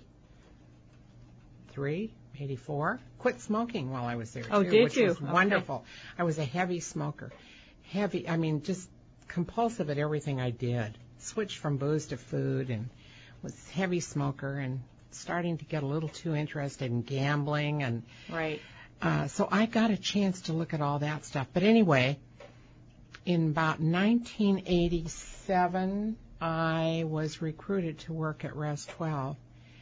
Speaker 2: eighty-three, eighty-four. Quit smoking while I was there,
Speaker 3: Oh,
Speaker 2: too,
Speaker 3: did
Speaker 2: which
Speaker 3: you?
Speaker 2: was
Speaker 3: Okay.
Speaker 2: wonderful. I was a heavy smoker. Heavy, I mean, just compulsive at everything I did. Switched from booze to food and was a heavy smoker and starting to get a little too interested in gambling. And
Speaker 3: Right.
Speaker 2: uh, so I got a chance to look at all that stuff. But anyway, in about nineteen eighty-seven, I was recruited to work at Res twelve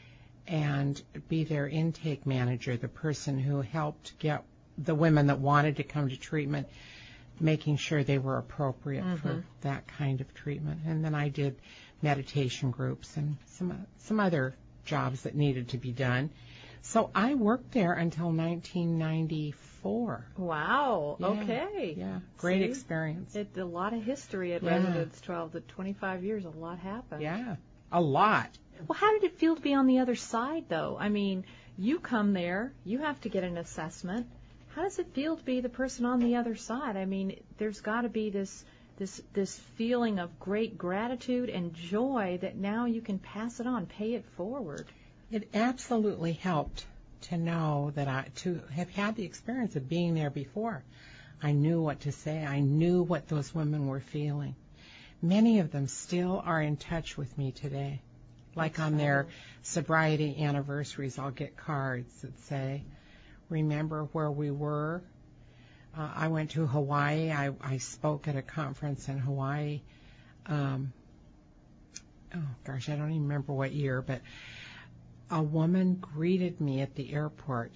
Speaker 2: and be their intake manager, the person who helped get the women that wanted to come to treatment, making sure they were appropriate
Speaker 3: Mm-hmm.
Speaker 2: for that kind of treatment. And then I did meditation groups and some some other jobs that needed to be done. So I worked there until nineteen ninety-four.
Speaker 3: Wow.
Speaker 2: Yeah,
Speaker 3: Okay.
Speaker 2: Yeah, great
Speaker 3: See?
Speaker 2: experience.
Speaker 3: It, a lot of history at
Speaker 2: Yeah.
Speaker 3: Residence twelve. The twenty-five years, a lot happened.
Speaker 2: Yeah, a lot.
Speaker 3: Well, how did it feel to be on the other side, though? I mean, you come there, you have to get an assessment. How does it feel to be the person on the other side? I mean, there's got to be this this this feeling of great gratitude and joy that now you can pass it on, pay it forward.
Speaker 2: It absolutely helped to know that I to have had the experience of being there before. I knew what to say. I knew what those women were feeling. Many of them still are in touch with me today. Like on their sobriety anniversaries, I'll get cards that say, remember where we were. Uh, I went to Hawaii. I, I spoke at a conference in Hawaii. Um, oh, gosh, I don't even remember what year, but a woman greeted me at the airport,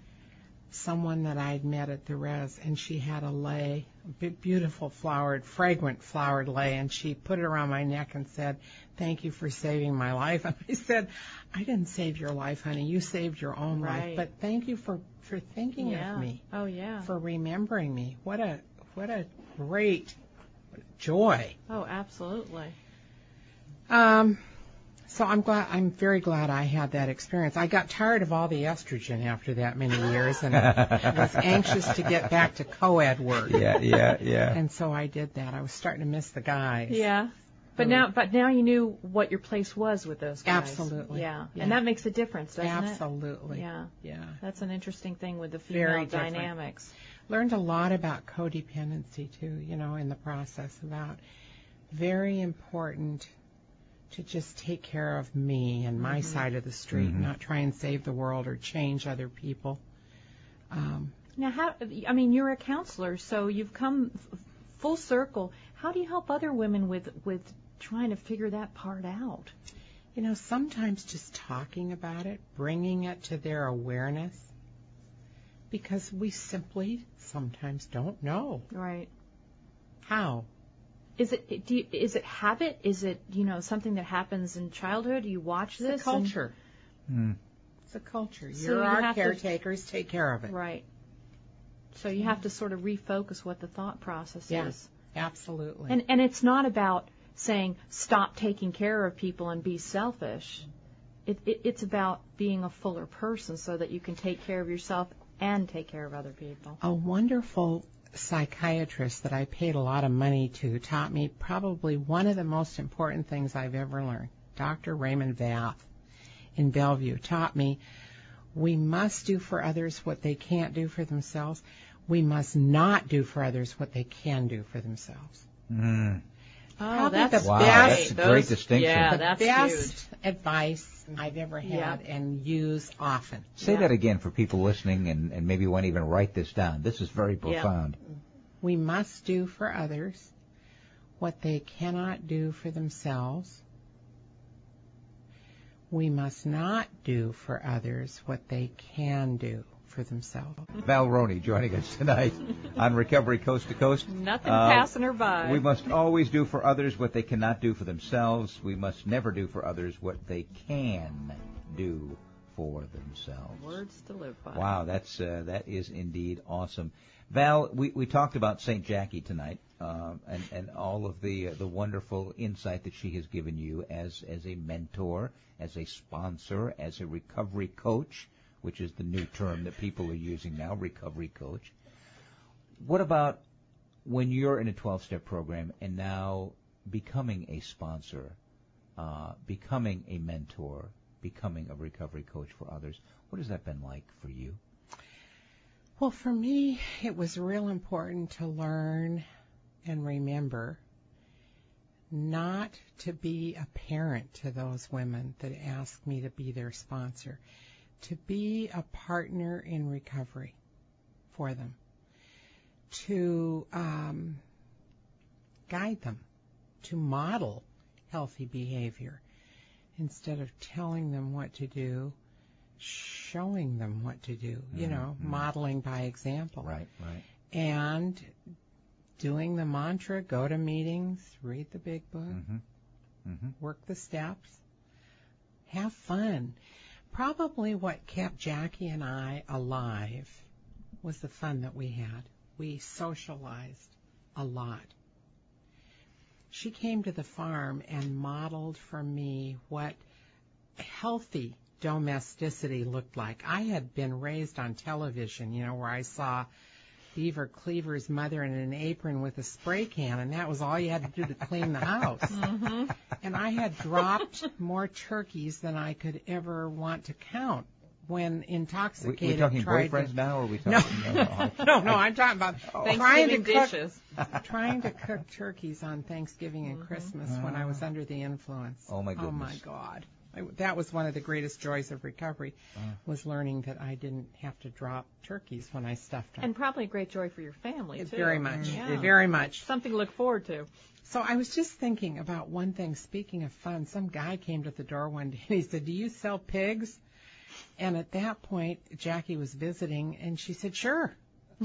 Speaker 2: someone that I'd met at the res, and she had a lei, a beautiful flowered, fragrant flowered lei, and she put it around my neck and said, thank you for saving my life. And I said, I didn't save your life, honey. You saved your own
Speaker 3: Right.
Speaker 2: life. But thank you for, for thinking
Speaker 3: Yeah.
Speaker 2: of me,
Speaker 3: Oh, yeah.
Speaker 2: for remembering me. What a what a great joy.
Speaker 3: Oh, absolutely.
Speaker 2: Um, so I'm glad. I'm very glad I had that experience. I got tired of all the estrogen after that many years, and was anxious to get back to co-ed work.
Speaker 1: Yeah, yeah, yeah.
Speaker 2: And so I did that. I was starting to miss the guys.
Speaker 3: Yeah. But now, but now you knew what your place was with those guys.
Speaker 2: Absolutely.
Speaker 3: Yeah.
Speaker 2: Yeah.
Speaker 3: And that makes a difference, doesn't
Speaker 2: Absolutely.
Speaker 3: it? Yeah.
Speaker 2: Yeah.
Speaker 3: That's an interesting thing with the
Speaker 2: Very
Speaker 3: female
Speaker 2: different.
Speaker 3: dynamics.
Speaker 2: Learned a lot about codependency too, you know, in the process, about very important to just take care of me and my side of the street,
Speaker 1: Mhm.
Speaker 2: not try and save the world or change other people. Um,
Speaker 3: Now, how? I mean, you're a counselor, so you've come f- full circle. How do you help other women with with trying to figure that part out?
Speaker 2: You know, sometimes just talking about it, bringing it to their awareness, because we simply sometimes don't know.
Speaker 3: Right.
Speaker 2: How?
Speaker 3: Is it do you, is it habit? Is it, you know, something that happens in childhood? You watch this?
Speaker 2: It's a culture.
Speaker 1: Mm.
Speaker 2: It's a culture.
Speaker 3: So
Speaker 2: You're
Speaker 3: you
Speaker 2: our
Speaker 3: have to-
Speaker 2: caretakers. Take care of it.
Speaker 3: Right. So you have to sort of refocus what the thought process
Speaker 2: Yeah.
Speaker 3: is.
Speaker 2: Absolutely.
Speaker 3: And and it's not about saying stop taking care of people and be selfish. It, it it's about being a fuller person so that you can take care of yourself and take care of other people.
Speaker 2: A wonderful psychiatrist that I paid a lot of money to taught me probably one of the most important things I've ever learned. Doctor Raymond Vath in Bellevue taught me we must do for others what they can't do for themselves. We must not do for others what they can do for themselves.
Speaker 1: Mm.
Speaker 3: Oh,
Speaker 2: Probably
Speaker 3: that's
Speaker 2: the
Speaker 1: Wow,
Speaker 2: best-
Speaker 1: that's a great distinction.
Speaker 3: Yeah,
Speaker 2: the
Speaker 3: that's
Speaker 2: best
Speaker 3: huge.
Speaker 2: advice I've ever had
Speaker 3: Yep.
Speaker 2: and use often.
Speaker 1: Say
Speaker 3: Yeah.
Speaker 1: that again for people listening and, and maybe want to even write this down. This is very profound.
Speaker 2: We must do for others what they cannot do for themselves. We must not do for others what they can do for themselves.
Speaker 1: Val Roney joining us tonight on Recovery Coast to Coast.
Speaker 3: Nothing
Speaker 1: Uh,
Speaker 3: passing her by.
Speaker 1: We must always do for others what they cannot do for themselves. We must never do for others what they can do for themselves.
Speaker 3: Words to live by.
Speaker 1: Wow, that's uh, that is indeed awesome. Val, we, we talked about Saint Jackie tonight, uh, and and all of the uh, the wonderful insight that she has given you as as a mentor, as a sponsor, as a recovery coach, which is the new term that people are using now, recovery coach. What about when you're in a twelve-step program and now becoming a sponsor, uh, becoming a mentor, becoming a recovery coach for others? What has that been like for you?
Speaker 2: Well, for me, it was real important to learn and remember not to be a parent to those women that asked me to be their sponsor, to be a partner in recovery for them, to um, guide them, to model healthy behavior instead of telling them what to do, showing them what to do, you know,
Speaker 1: Mhm.
Speaker 2: modeling by example.
Speaker 1: Right, right.
Speaker 2: And doing the mantra, go to meetings, read the big book,
Speaker 1: Mm-hmm. Mm-hmm.
Speaker 2: work the steps, have fun. Probably what kept Jackie and I alive was the fun that we had. We socialized a lot. She came to the farm and modeled for me what healthy domesticity looked like. I had been raised on television, you know, where I saw Beaver Cleaver's mother in an apron with a spray can, and that was all you had to do to clean the house.
Speaker 3: Mm-hmm.
Speaker 2: And I had dropped more turkeys than I could ever want to count when
Speaker 1: We,
Speaker 2: intoxicated.
Speaker 1: we're talking
Speaker 2: tried
Speaker 1: boyfriends
Speaker 2: to,
Speaker 1: now, or are we
Speaker 2: No.
Speaker 1: talking? No,
Speaker 2: no, no, I'm talking about trying to
Speaker 3: Thanksgiving
Speaker 2: cook,
Speaker 3: dishes.
Speaker 2: trying to cook turkeys on Thanksgiving and Christmas when I was under the influence.
Speaker 1: Oh, my
Speaker 2: Oh my
Speaker 1: goodness.
Speaker 2: God. I, that was one of the greatest joys of recovery, was learning that I didn't have to drop turkeys when I stuffed them.
Speaker 3: And probably a great joy for your family,
Speaker 2: It
Speaker 3: too.
Speaker 2: very much,
Speaker 3: Yeah.
Speaker 2: very much.
Speaker 3: Something to look forward to.
Speaker 2: So I was just thinking about one thing. Speaking of fun, some guy came to the door one day and he said, "Do you sell pigs?" And at that point, Jackie was visiting, and she said, "Sure."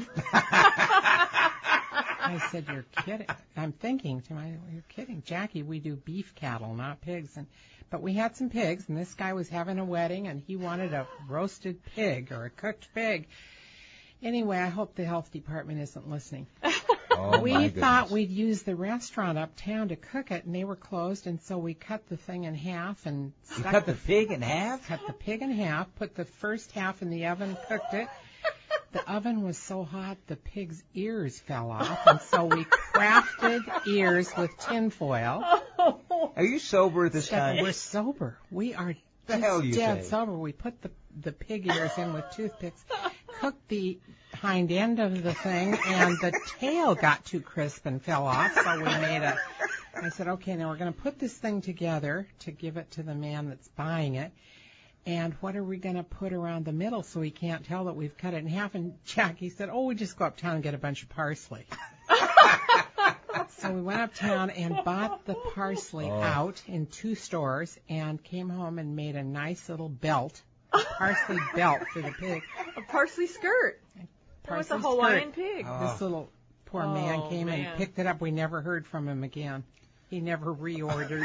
Speaker 2: I said, "You're kidding." I'm thinking to myself, "You're kidding. Jackie, we do beef cattle, not pigs." And But we had some pigs, and this guy was having a wedding, and he wanted a roasted pig or a cooked pig. Anyway, I hope the health department isn't listening.
Speaker 1: Oh,
Speaker 2: we
Speaker 1: my goodness.
Speaker 2: thought we'd use the restaurant uptown to cook it, and they were closed, and so we cut the thing in half and
Speaker 1: You
Speaker 2: stuck
Speaker 1: cut the pig in half?
Speaker 2: cut the pig in half, put the first half in the oven, cooked it. The oven was so hot the pig's ears fell off, and so we crafted ears with tinfoil.
Speaker 1: Are you sober at this
Speaker 2: Stuck-
Speaker 1: time?
Speaker 2: We're sober. We are
Speaker 1: The
Speaker 2: just
Speaker 1: hell you
Speaker 2: dead
Speaker 1: say?
Speaker 2: sober. We put the the pig ears in with toothpicks, cooked the hind end of the thing, and the tail got too crisp and fell off. So we made a. I said, okay, now we're going to put this thing together to give it to the man that's buying it. And what are we going to put around the middle so he can't tell that we've cut it in half? And Jackie said, oh, we just go uptown and get a bunch of parsley. So we went uptown and bought the parsley
Speaker 1: Oh.
Speaker 2: out in two stores and came home and made a nice little belt, a parsley belt for the pig.
Speaker 4: A parsley skirt. That was a
Speaker 2: Parsley
Speaker 4: Hawaiian
Speaker 2: skirt.
Speaker 4: pig.
Speaker 1: Oh.
Speaker 2: This little poor
Speaker 4: Oh,
Speaker 2: man came
Speaker 4: man.
Speaker 2: and picked it up. We never heard from him again. He never reordered.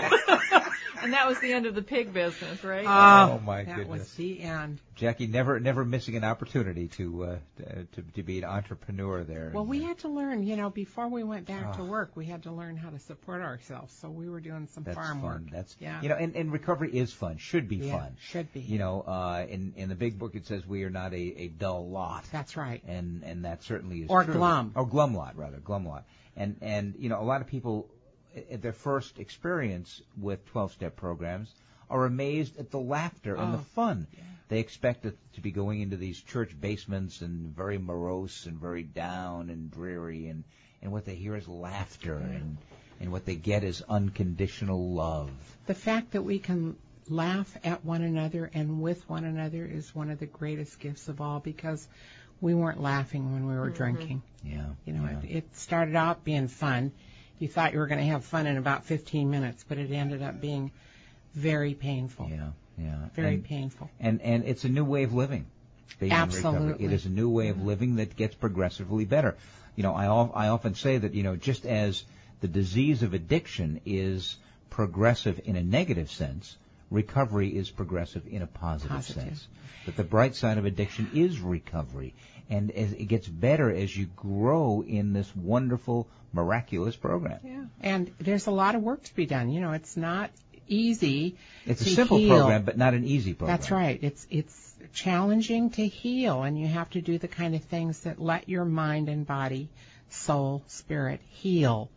Speaker 4: And that was the end of the pig business, right?
Speaker 1: Oh, my
Speaker 2: that
Speaker 1: goodness.
Speaker 2: was the end.
Speaker 1: Jackie, never never missing an opportunity to uh, to to be an entrepreneur there.
Speaker 2: Well, we had to learn, you know, before we went back to
Speaker 1: Oh.
Speaker 2: work, we had to learn how to support ourselves. So we were doing some
Speaker 1: That's
Speaker 2: farm
Speaker 1: fun.
Speaker 2: work.
Speaker 1: That's
Speaker 2: Yeah.
Speaker 1: you know, and, and recovery is fun. Should be
Speaker 2: Yeah,
Speaker 1: fun.
Speaker 2: should be.
Speaker 1: You know, uh, in in the big book it says we are not a, a dull lot.
Speaker 2: That's right.
Speaker 1: And and that certainly is
Speaker 2: Or
Speaker 1: true.
Speaker 2: glum.
Speaker 1: Or glum lot, rather, glum lot. And and you know, a lot of people at their first experience with twelve-step programs are amazed at the laughter and the
Speaker 2: Oh,
Speaker 1: fun. They expect it to be going into these church basements and very morose and very down and dreary, and, and what they hear is laughter, and, and what they get is unconditional love.
Speaker 2: The fact that we can laugh at one another and with one another is one of the greatest gifts of all, because we weren't laughing when we were drinking.
Speaker 1: Yeah.
Speaker 2: You know,
Speaker 1: yeah.
Speaker 2: it, it started out being fun. You thought you were going to have fun in about fifteen minutes, but it ended up being very painful.
Speaker 1: Yeah, yeah.
Speaker 2: Very
Speaker 1: and,
Speaker 2: painful.
Speaker 1: And and it's a new way of living. Being in recovery.
Speaker 2: Absolutely.
Speaker 1: It is a new way of living that gets progressively better. You know, I al- I often say that, you know, just as the disease of addiction is progressive in a negative sense, recovery is progressive in a positive,
Speaker 2: Positive.
Speaker 1: sense. But the bright side of addiction is recovery. And as it gets better as you grow in this wonderful, miraculous program.
Speaker 2: Yeah. And there's a lot of work to be done. You know, it's not easy
Speaker 1: It's a
Speaker 2: to
Speaker 1: simple
Speaker 2: heal.
Speaker 1: program, but not an easy program.
Speaker 2: That's right. It's it's challenging to heal, and you have to do the kind of things that let your mind and body, soul, spirit heal.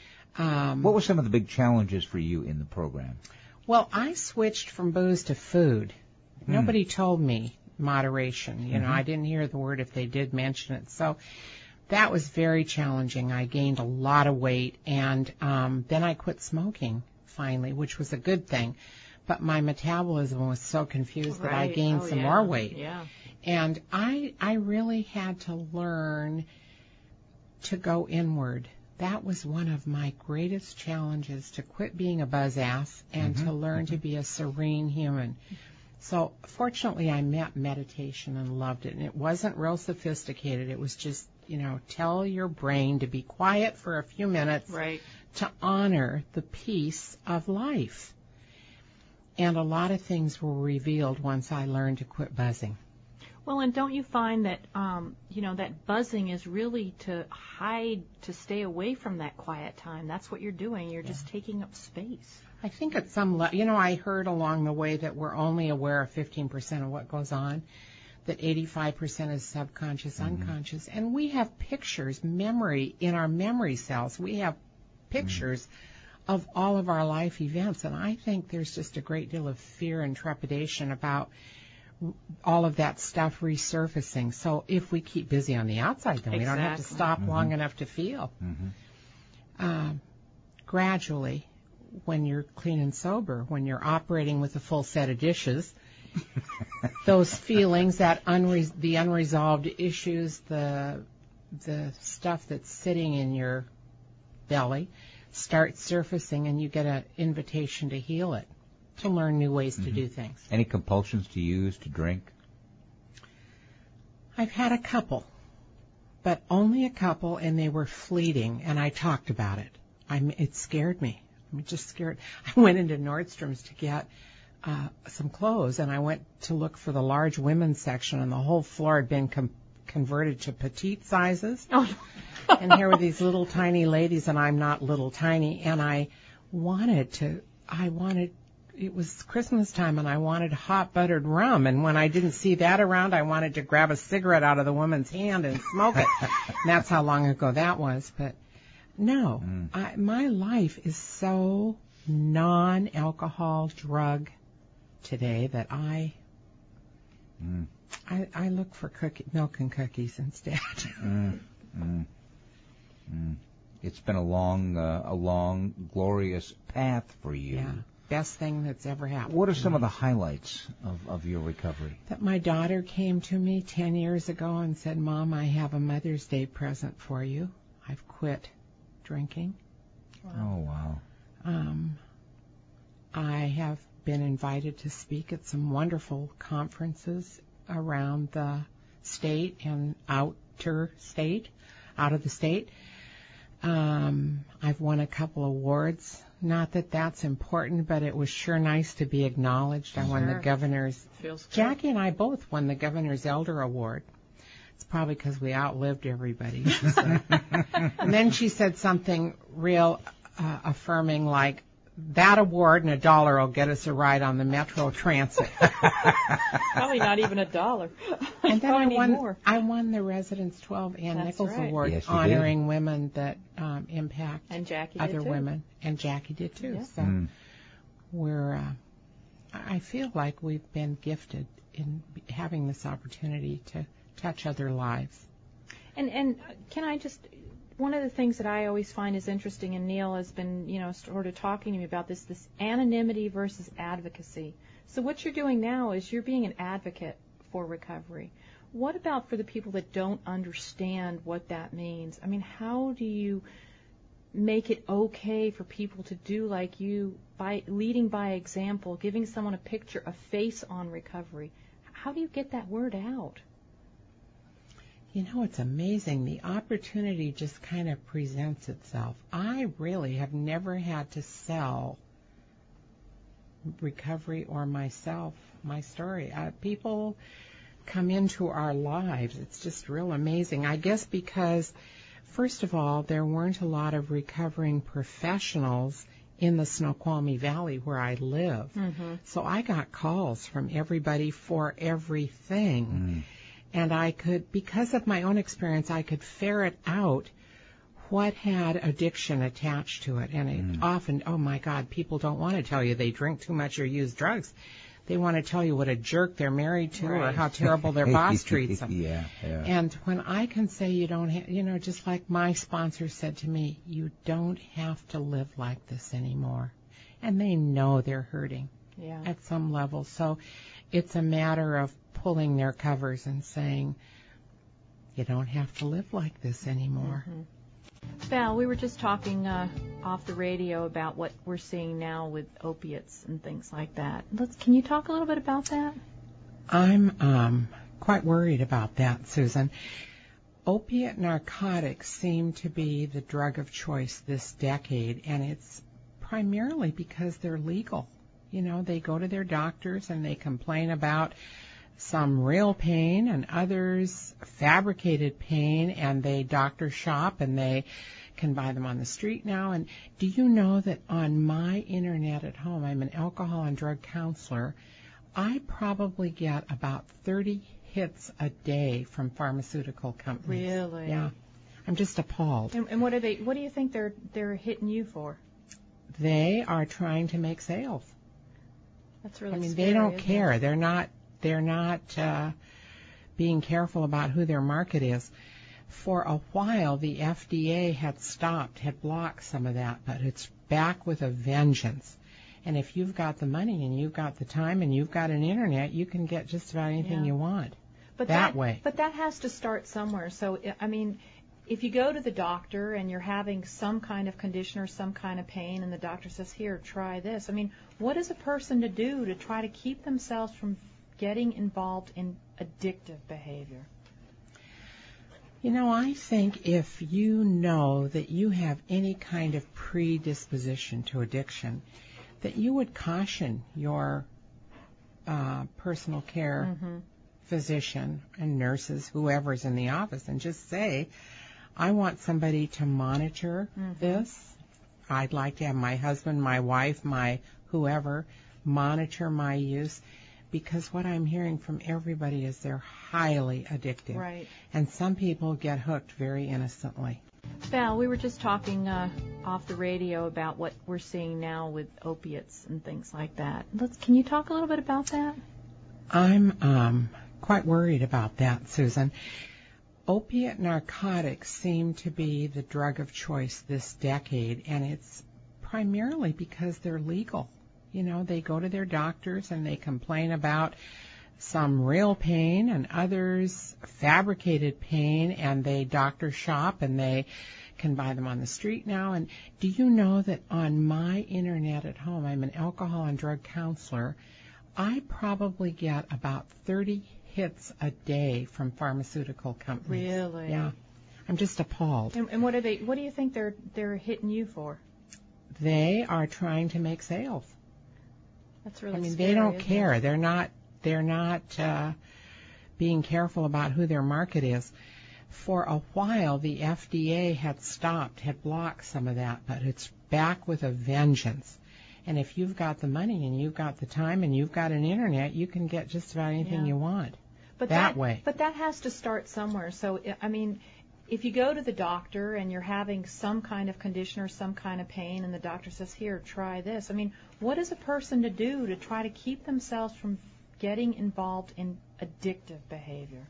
Speaker 2: Um,
Speaker 1: What were some of the big challenges for you in the program?
Speaker 2: well, I switched from booze to food.
Speaker 1: Hmm.
Speaker 2: Nobody told me moderation. You know,
Speaker 1: Mm-hmm.
Speaker 2: I didn't hear the word if they did mention it. So that was very challenging. I gained a lot of weight, and um, then I quit smoking finally, which was a good thing. But my metabolism was so confused that I
Speaker 4: Right.
Speaker 2: gained
Speaker 4: Oh,
Speaker 2: some
Speaker 4: yeah.
Speaker 2: more weight.
Speaker 4: Yeah.
Speaker 2: And I I really had to learn to go inward. That was one of my greatest challenges, to quit being a buzz ass and to learn to be a serene human. So fortunately I met meditation and loved it. And it wasn't real sophisticated. It was just, you know, tell your brain to be quiet for a few minutes
Speaker 4: Right.
Speaker 2: to honor the peace of life. And a lot of things were revealed once I learned to quit buzzing.
Speaker 3: Well, and don't you find that, um, you know, that buzzing is really to hide, to stay away from that quiet time? That's what you're doing. You're just taking up space.
Speaker 2: I think at some level, you know, I heard along the way that we're only aware of fifteen percent of what goes on, that eighty-five percent is subconscious, unconscious. And we have pictures, memory, in our memory cells. We have pictures of all of our life events. And I think there's just a great deal of fear and trepidation about all of that stuff resurfacing. So if we keep busy on the outside, then we don't have to
Speaker 4: Exactly.
Speaker 2: stop long enough to feel. Um, gradually, when you're clean and sober, when you're operating with a full set of dishes, those feelings, that unre- the unresolved issues, the the stuff that's sitting in your belly, start surfacing, and you get an invitation to heal it, to learn new ways to do things.
Speaker 1: Any compulsions to use, to drink?
Speaker 2: I've had a couple, but only a couple, and they were fleeting, and I talked about it. I'm, it scared me. I'm just scared. I went into Nordstrom's to get uh, some clothes, and I went to look for the large women's section, and the whole floor had been com- converted to petite sizes.
Speaker 3: Oh,
Speaker 2: And here were these little tiny ladies, and I'm not little tiny, and I wanted to, I wanted, it was Christmas time, and I wanted hot buttered rum, and when I didn't see that around, I wanted to grab a cigarette out of the woman's hand and smoke it. And that's how long ago that was, but no,
Speaker 1: Mm.
Speaker 2: I, my life is so non-alcohol drug today that I,
Speaker 1: Mm.
Speaker 2: I, I look for cookie, milk and cookies instead.
Speaker 1: Mm. Mm. Mm. It's been a long, uh, a long, glorious path for you.
Speaker 2: Yeah, best thing that's ever happened.
Speaker 1: What are some of the highlights of, of your recovery?
Speaker 2: That my daughter came to me ten years ago and said, Mom, I have a Mother's Day present for you. I've quit drinking.
Speaker 1: Oh, wow.
Speaker 2: Um, I have been invited to speak at some wonderful conferences around the state and outer state, out of the state. Um, I've won a couple awards. Not that that's important, but it was sure nice to be acknowledged. I won the
Speaker 3: Sure.
Speaker 2: governor's.
Speaker 3: Feels good.
Speaker 2: Jackie and I both won the Governor's Elder Award. It's probably because we outlived everybody, she said. And then she said something real uh, affirming, like, that award and a dollar will get us a ride on the Metro Transit.
Speaker 3: Probably not even a dollar.
Speaker 2: And then
Speaker 3: Probably
Speaker 2: I
Speaker 3: need
Speaker 2: won,
Speaker 3: more.
Speaker 2: I won the Residence twelve Ann
Speaker 3: That's
Speaker 2: Nichols
Speaker 3: right.
Speaker 2: Award,
Speaker 1: Yes, you
Speaker 2: honoring women that um, impact
Speaker 3: And Jackie
Speaker 2: other
Speaker 3: did too.
Speaker 2: women. And Jackie did too.
Speaker 3: Yeah.
Speaker 2: So
Speaker 1: Mm.
Speaker 2: we're, uh, I feel like we've been gifted in having this opportunity to touch other lives.
Speaker 3: And and can I just, one of the things that I always find is interesting, and Neil has been, you know, sort of talking to me about this, this anonymity versus advocacy. So what you're doing now is you're being an advocate for recovery. What about for the people that don't understand what that means? I mean, how do you make it okay for people to do like you, by leading by example, giving someone a picture, a face on recovery? How do you get that word out?
Speaker 2: You know, it's amazing. The opportunity just kind of presents itself. I really have never had to sell recovery or myself, my story. Uh, people come into our lives. It's just real amazing. I guess because, first of all, there weren't a lot of recovering professionals in the Snoqualmie Valley where I live.
Speaker 3: Mm-hmm.
Speaker 2: So I got calls from everybody for everything.
Speaker 1: Mm.
Speaker 2: And I could, because of my own experience, I could ferret out what had addiction attached to it. And it
Speaker 1: Mm.
Speaker 2: often, oh my God, people don't want to tell you they drink too much or use drugs. They want to tell you what a jerk they're married to or
Speaker 3: Right.
Speaker 2: how terrible their boss treats them.
Speaker 1: yeah, yeah.
Speaker 2: And when I can say you don't have, you know, just like my sponsor said to me, you don't have to live like this anymore. And they know they're hurting
Speaker 3: Yeah.
Speaker 2: at some level. So it's a matter of pulling their covers and saying, you don't have to live like this anymore.
Speaker 3: Mm-hmm. Val, we were just talking uh, off the radio about what we're seeing now with opiates and things like that. Let's, can you talk a little bit about that?
Speaker 2: I'm um, quite worried about that, Susan. Opiate narcotics seem to be the drug of choice this decade, and it's primarily because they're legal. You know, they go to their doctors and they complain about some real pain and others fabricated pain, and they doctor shop and they can buy them on the street now. And do you know that on my internet at home, I'm an alcohol and drug counselor, I probably get about thirty hits a day from pharmaceutical companies.
Speaker 3: Really?
Speaker 2: Yeah. I'm just appalled.
Speaker 3: And, and what are they? What do you think they're they're hitting you for?
Speaker 2: They are trying to make sales.
Speaker 3: That's really.
Speaker 2: I mean,
Speaker 3: scary,
Speaker 2: they don't
Speaker 3: isn't
Speaker 2: care.
Speaker 3: it?
Speaker 2: They're not. They're not uh, being careful about who their market is. For a while, the F D A had stopped, had blocked some of that, but it's back with a vengeance. And if you've got the money and you've got the time and you've got an internet, you can get just about anything
Speaker 3: Yeah.
Speaker 2: you want.
Speaker 3: But
Speaker 2: that way.
Speaker 3: But that has to start somewhere. So I mean, if you go to the doctor and you're having some kind of condition or some kind of pain, and the doctor says, "Here, try this." I mean, what is a person to do to try to keep themselves from getting involved in addictive behavior?
Speaker 2: You know, I think if you know that you have any kind of predisposition to addiction, that you would caution your uh, personal care
Speaker 3: Mm-hmm.
Speaker 2: physician and nurses, whoever's in the office, and just say, I want somebody to monitor
Speaker 3: Mhm.
Speaker 2: this. I'd like to have my husband, my wife, my whoever monitor my use, because what I'm hearing from everybody is they're highly addictive.
Speaker 3: Right.
Speaker 2: And some people get hooked very innocently.
Speaker 3: Val, we were just talking uh, off the radio about what we're seeing now with opiates and things like that. Let's, can you talk a little bit about that?
Speaker 2: I'm um, quite worried about that, Susan. Opiate narcotics seem to be the drug of choice this decade, and it's primarily because they're legal. You know, they go to their doctors and they complain about some real pain and others fabricated pain, and they doctor shop and they can buy them on the street now. And do you know that on my internet at home, I'm an alcohol and drug counselor, I probably get about thirty hits a day from pharmaceutical companies.
Speaker 3: Really?
Speaker 2: Yeah. I'm just appalled.
Speaker 3: And, and what are they? What do you think they're they're hitting you for?
Speaker 2: They are trying to make sales.
Speaker 3: That's really.
Speaker 2: I mean,
Speaker 3: scary,
Speaker 2: they don't
Speaker 3: isn't
Speaker 2: care.
Speaker 3: it?
Speaker 2: They're not. They're not uh, being careful about who their market is. For a while, the F D A had stopped, had blocked some of that, but it's back with a vengeance. And if you've got the money and you've got the time and you've got an internet, you can get just about anything
Speaker 3: Yeah.
Speaker 2: you want.
Speaker 3: But
Speaker 2: that way.
Speaker 3: But that has to start somewhere. So, I mean, if you go to the doctor and you're having some kind of condition or some kind of pain and the doctor says, here, try this. I mean, what is a person to do to try to keep themselves from getting involved in addictive behavior?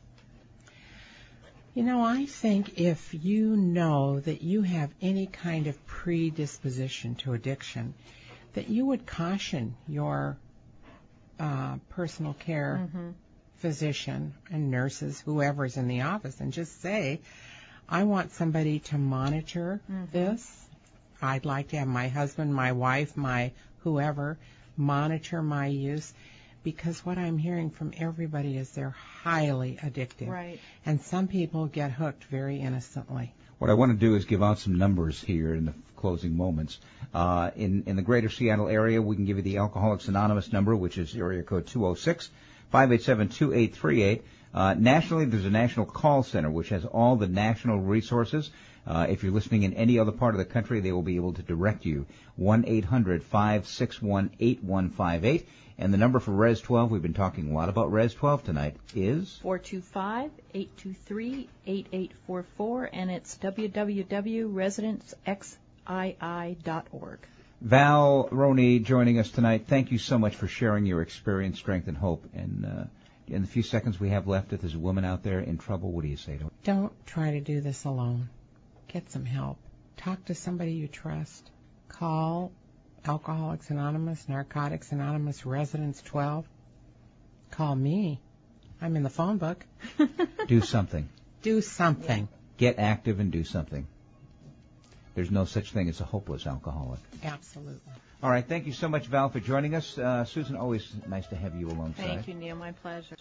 Speaker 2: You know, I think if you know that you have any kind of predisposition to addiction, that you would caution your uh, personal care
Speaker 3: Mm-hmm.
Speaker 2: physician and nurses, whoever's in the office, and just say, I want somebody to monitor
Speaker 3: Mm-hmm.
Speaker 2: this. I'd like to have my husband, my wife, my whoever monitor my use, because what I'm hearing from everybody is they're highly addictive.
Speaker 3: Right.
Speaker 2: And some people get hooked very innocently.
Speaker 1: What I want to do is give out some numbers here in the closing moments. Uh, in, in the greater Seattle area, we can give you the Alcoholics Anonymous number, which is area code two oh six, five eight seven, two eight three eight. Uh, nationally, there's a national call center, which has all the national resources. Uh, if you're listening in any other part of the country, they will be able to direct you. one eight hundred, five six one, eight one five eight. And the number for Res twelve, we've been talking a lot about Res twelve tonight, is
Speaker 3: four two five, eight two three, eight eight four four, and it's w w w dot residence x i i dot org.
Speaker 1: Val Roney joining us tonight. Thank you so much for sharing your experience, strength, and hope. And uh, in the few seconds we have left, if there's a woman out there in trouble, what do you say to her?
Speaker 2: Don't try to do this alone. Get some help. Talk to somebody you trust. Call Alcoholics Anonymous, Narcotics Anonymous, Residence twelve. Call me. I'm in the phone book.
Speaker 1: Do something.
Speaker 2: Do something.
Speaker 1: Get active and do something. There's no such thing as a hopeless alcoholic.
Speaker 2: Absolutely.
Speaker 1: All right. Thank you so much, Val, for joining us. Uh, Susan, always nice to have you alongside.
Speaker 3: Thank you, Neil. My pleasure.